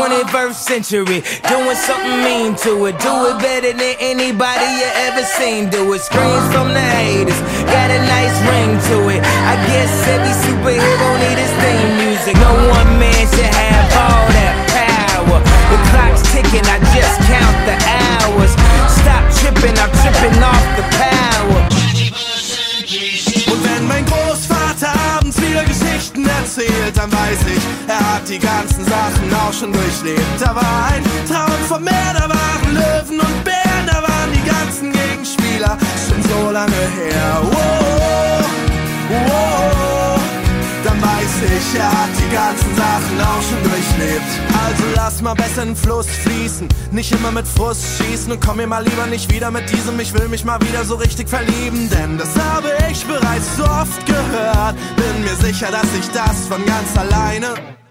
21st century, doing something mean to it. Do it better than anybody you ever seen do it. Screams from the haters, got a nice ring to it. I guess every superhero need his theme music. No one man should have all that power. The clock's ticking, I just count the hours. Stop tripping, I'm tripping off the power. Und wenn mein Großvater abends wieder Geschichten erzählt, dann weiß ich, hat die ganzen Sachen auch schon durchlebt. Da war ein Traum vom Meer, da waren Löwen und Bären, da waren die ganzen Gegenspieler, schon so lange her. Wow, wow, dann weiß ich, hat die ganzen Sachen auch schon durchlebt. Also lass mal besser in den Fluss fließen, nicht immer mit Frust schießen und komm mir mal lieber nicht wieder mit diesem, ich will mich mal wieder so richtig verlieben, denn das habe ich bereits so oft gehört. Bin mir sicher, dass ich das von ganz alleine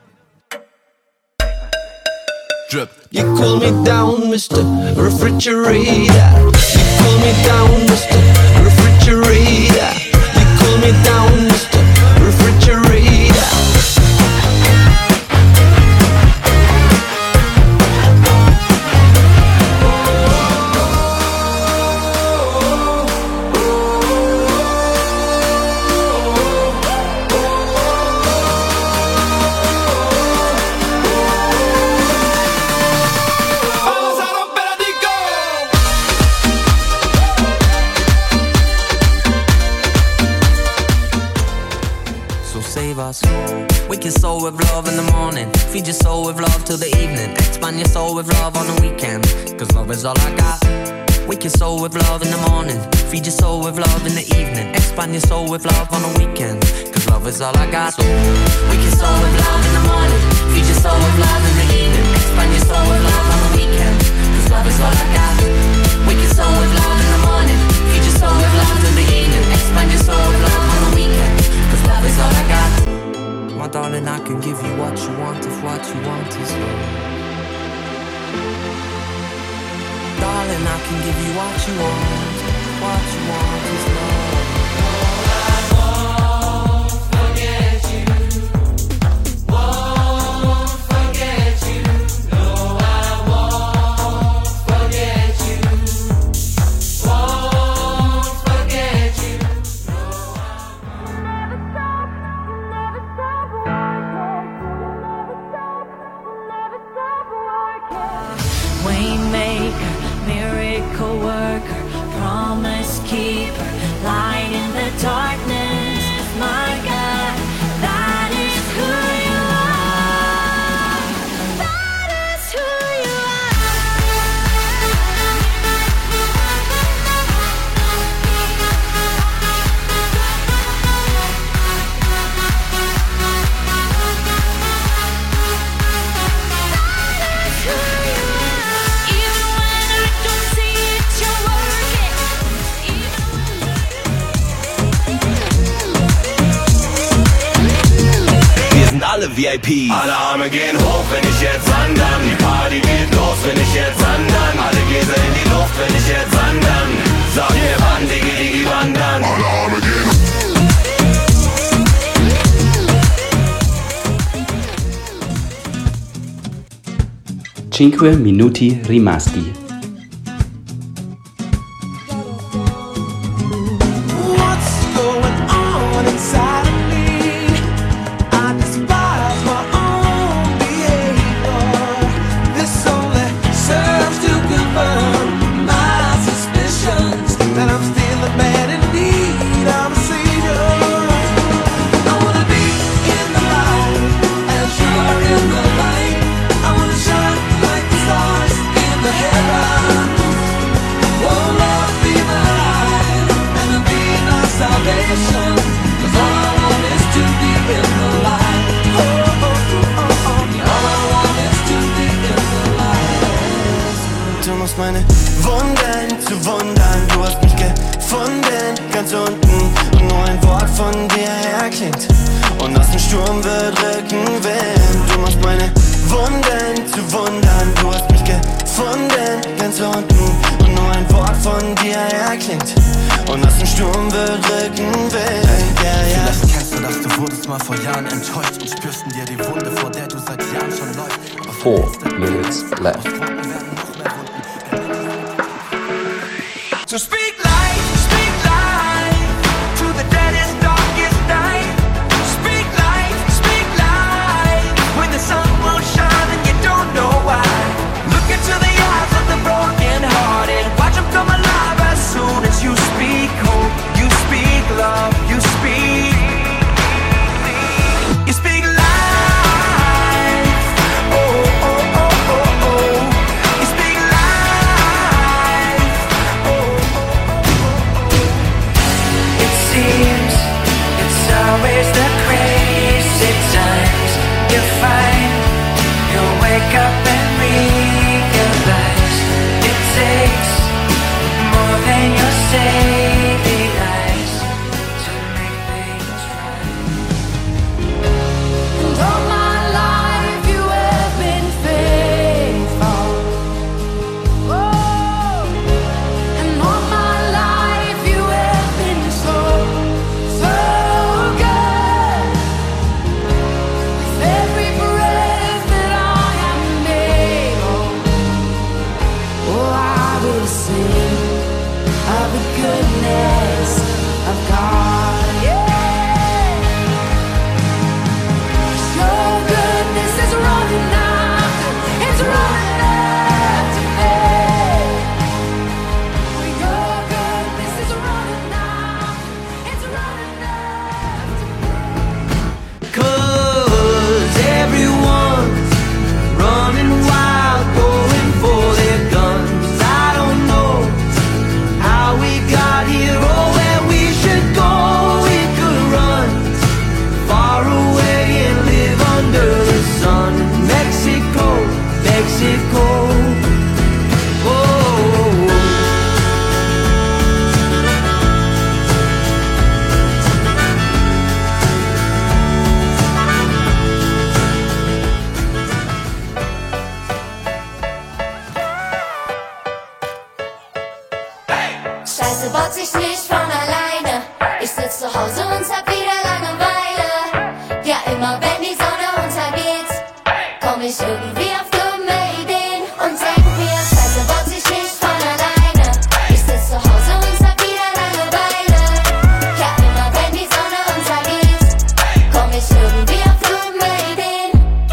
Drip. You cool me down, Mr. Refrigerator. You cool me down, Mr. Refrigerator. You cool me down, Mr. Refrigerator. We can sow with love in the morning, feed your soul with love till the evening, expand your soul with love on the weekend, cause love is all I got. We can sow with love in the morning, feed your soul with love in the evening, expand your soul with love on the weekend, cause love is all I got. So we can sow with love in the morning, feed your soul with love in the evening, expand your soul with love on the weekend, cause love is all I got. We can sow with love in the morning, feed your soul with love in the evening, expand your soul with love on the weekend, cause love is all I got. My darling, I can give you what you want if what you want is love. Darling, I can give you what you want is love. VIP. Alle Arme gehen hoch, wenn ich jetzt wandern. Die Party geht los, wenn ich jetzt wandern. Alle Gäste in die Luft, wenn ich jetzt wandern. Sag mir wann, Digi, wandern. Alle Arme gehen hoch. 5 minuti rimasti. Meine Wunden zu wundern, du hast mich gefunden, ganz unten, und nur ein Wort von dir erklingt, und aus dem Sturm wird Rückenwind. Du machst meine Wunden zu wundern, du hast mich gefunden, ganz unten, und nur ein Wort von dir erklingt, und aus dem Sturm wird Rückenwind. Vielleicht kennst du das, du wurdest mal vor Jahren enttäuscht und spürst in dir die Wunde, vor der du seit Jahren schon läufst. 4 minutes left. So speak life to the deadest, darkest night. Speak life, when the sun will shine and you don't know why. Look into the eyes of the broken hearted, watch them come alive as soon as you speak hope, you speak love, you speak life. Oh, oh, oh, oh, oh. You speak life. Oh, oh, oh, oh. It seems it's always the crazy times you find. You'll wake up and realize it takes more than your saving eyes to make things right. And all my life you have been faithful. Oh, and all my life you have been so good. With every breath that I am able, oh, I will sing of the goodness of God. Yeah. Your goodness is running after, it's running after me. Your goodness is running after, it's running after me. 'Cause everyone's running wild, going for their guns. I don't know how we got here or where we should go. We could run far away and live under the sun. Mexico, Mexico. Oh. Scheiße baut sich nicht von alleine. Ich sitz zu Hause und hab wieder Langeweile. Ja, immer wenn die Sonne untergeht, komm ich irgendwie auf dumme Ideen und denk mir, Scheiße baut sich nicht von alleine. Ich sitz zu Hause und hab wieder Langeweile. Ja, immer wenn die Sonne untergeht, komm ich irgendwie auf dumme Ideen.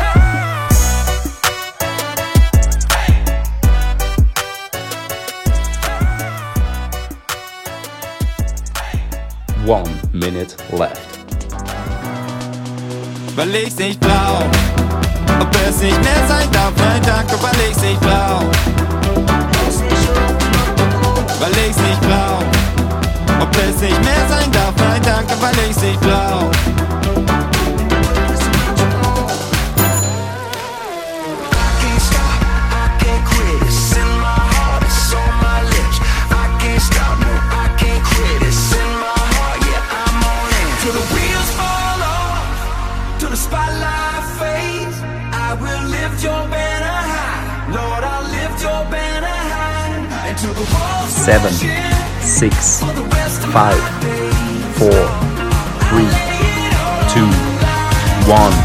1 minute left. Weil ich's nicht glaub, ob es nicht mehr sein darf. Nein, danke, weil ich's nicht glaub. Weil ich's nicht glaub, ob es nicht mehr sein darf. Nein, danke, weil ich's nicht glaub. Spotlight fades, I will lift your banner high. Lord, I'll lift your banner high. And to the walls 7, 6, 5, 4, 3, 2, 1.